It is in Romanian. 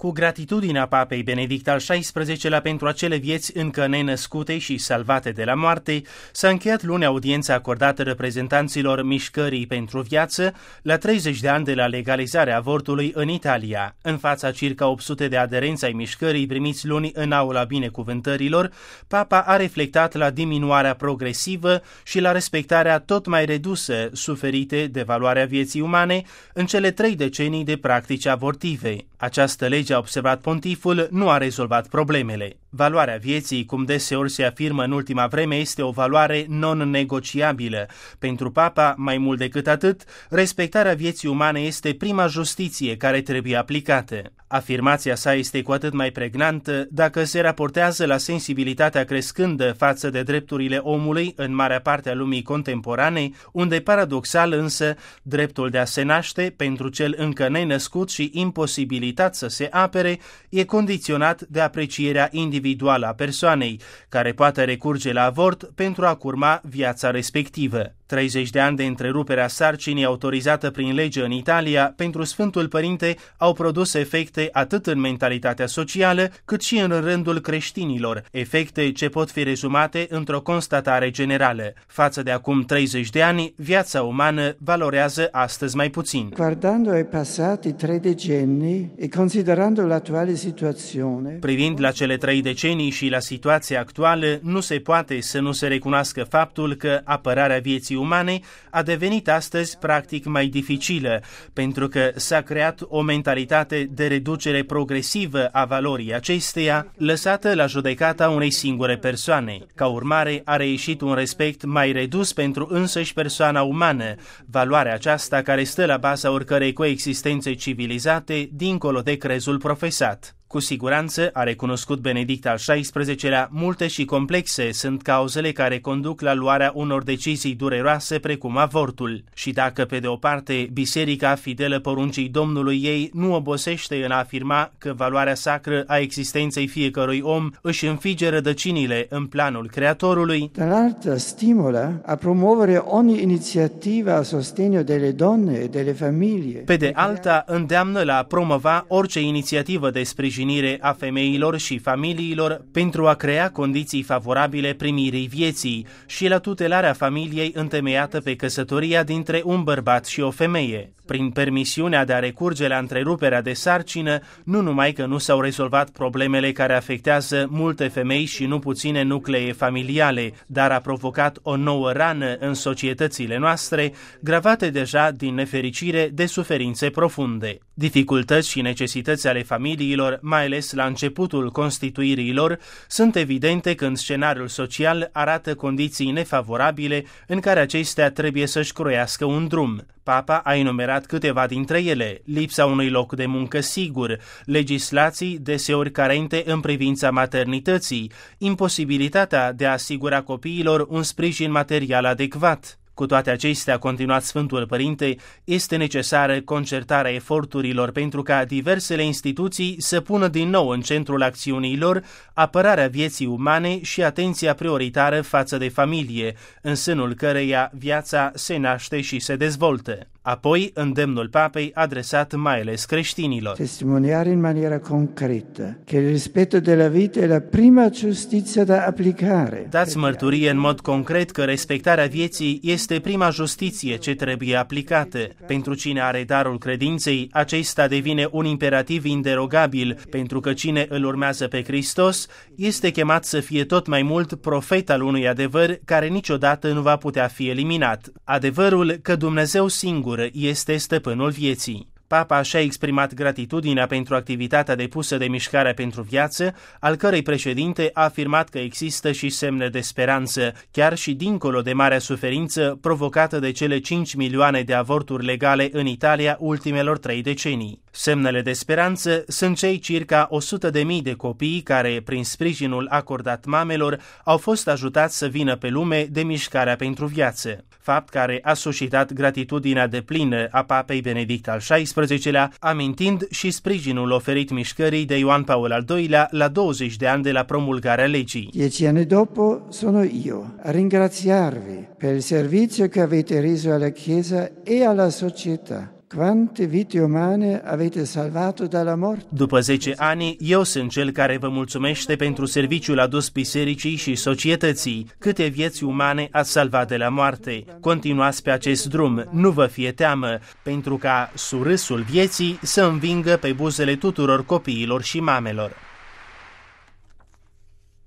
Cu gratitudinea Papei Benedict al XVI-lea pentru acele vieți încă nenăscute și salvate de la moarte, s-a încheiat luni audiența acordată reprezentanților Mișcării pentru Viață la 30 de ani de la legalizarea avortului în Italia. În fața circa 800 de aderenți ai mișcării primiți luni în aula binecuvântărilor, Papa a reflectat la diminuarea progresivă și la respectarea tot mai redusă suferite de valoarea vieții umane în cele 3 decenii de practici abortive. Această lege, a observat pontiful, nu a rezolvat problemele. Valoarea vieții, cum deseori se afirmă în ultima vreme, este o valoare non-negociabilă. Pentru Papa, mai mult decât atât, respectarea vieții umane este prima justiție care trebuie aplicată. Afirmația sa este cu atât mai pregnantă dacă se raportează la sensibilitatea crescândă față de drepturile omului în marea parte a lumii contemporane, unde, paradoxal însă, dreptul de a se naște pentru cel încă nenăscut și imposibilitat să se apere e condiționat de aprecierea individuală a persoanei, care poate recurge la avort pentru a curma viața respectivă. 30 de ani de întrerupere a sarcinii autorizată prin lege în Italia pentru Sfântul Părinte au produs efecte atât în mentalitatea socială, cât și în rândul creștinilor, efecte ce pot fi rezumate într-o constatare generală. Față de acum 30 de ani, viața umană valorează astăzi mai puțin. Guardando ai passati 3 decenni e considerando l'attuale situazione. Privind la cele 3 decenii și la situația actuală, nu se poate să nu se recunoască faptul că apărarea vieții umane a devenit astăzi practic mai dificilă, pentru că s-a creat o mentalitate de reducere progresivă a valorii acesteia, lăsată la judecata unei singure persoane. Ca urmare, a reieșit un respect mai redus pentru însăși persoana umană, valoarea aceasta care stă la baza oricărei coexistențe civilizate, dincolo de crezul profesat. Cu siguranță, a recunoscut Benedict al XVI-lea, multe și complexe sunt cauzele care conduc la luarea unor decizii dureroase precum avortul. Și dacă, pe de o parte, biserica, fidelă poruncii Domnului ei, nu obosește în a afirma că valoarea sacră a existenței fiecărui om își înfige rădăcinile în planul Creatorului, dall'altra stimola a promuovere ogni iniziativa a sostegno delle donne e delle famiglie. Pe de alta, îndeamnă la a promova orice inițiativă de sprijinire a femeilor și familiilor pentru a crea condiții favorabile primirii vieții și la tutelarea familiei întemeiată pe căsătoria dintre un bărbat și o femeie. Prin permisiunea de a recurge la întreruperea de sarcină, nu numai că nu s-au rezolvat problemele care afectează multe femei și nu puține nuclee familiale, dar a provocat o nouă rană în societățile noastre, gravate deja, din nefericire, de suferințe profunde. Dificultăți și necesități ale familiilor, mai ales la începutul constituirii lor, sunt evidente când scenariul social arată condiții nefavorabile în care acestea trebuie să-și croiască un drum. Papa a enumerat câteva dintre ele: lipsa unui loc de muncă sigur, legislații deseori carente în privința maternității, imposibilitatea de a asigura copiilor un sprijin material adecvat. Cu toate acestea, a continuat Sfântul Părinte, este necesară concertarea eforturilor pentru ca diversele instituții să pună din nou în centrul acțiunii lor apărarea vieții umane și atenția prioritară față de familie, în sânul căreia viața se naște și se dezvoltă. Apoi, îndemnul Papei adresat mai ales creștinilor. Testimoniare in maniera concreta che il rispetto della vita è la prima giustizia da applicare. Dați mărturie în mod concret că respectarea vieții este prima justiție ce trebuie aplicată. Pentru cine are darul credinței, acesta devine un imperativ inderogabil, pentru că cine îl urmează pe Hristos este chemat să fie tot mai mult profet al unui adevăr care niciodată nu va putea fi eliminat. Adevărul că Dumnezeu singur este stăpânul vieții. Papa și-a exprimat gratitudinea pentru activitatea depusă de Mișcarea pentru Viață, al cărei președinte a afirmat că există și semne de speranță, chiar și dincolo de marea suferință provocată de cele 5 milioane de avorturi legale în Italia ultimelor 3 decenii. Semnele de speranță sunt cei circa 100.000 de copii care, prin sprijinul acordat mamelor, au fost ajutați să vină pe lume de Mișcarea pentru Viață, fapt care a suscitat gratitudinea deplină a Papei Benedict al XVI-lea, amintind și sprijinul oferit mișcării de Ioan Paul al II-lea la 20 de ani de la promulgarea legii. 10 anni dopo sono io a ringraziarvi per il servizio che avete reso alla Chiesa e alla società. quante vite umane avete salvato dalla morte. După 10 ani, eu sunt cel care vă mulțumește pentru serviciul adus bisericii și societății. Câte vieți umane ați salvat de la moarte. Continuați pe acest drum, nu vă fie teamă, pentru ca surâsul vieții să învingă pe buzele tuturor copiilor și mamelor.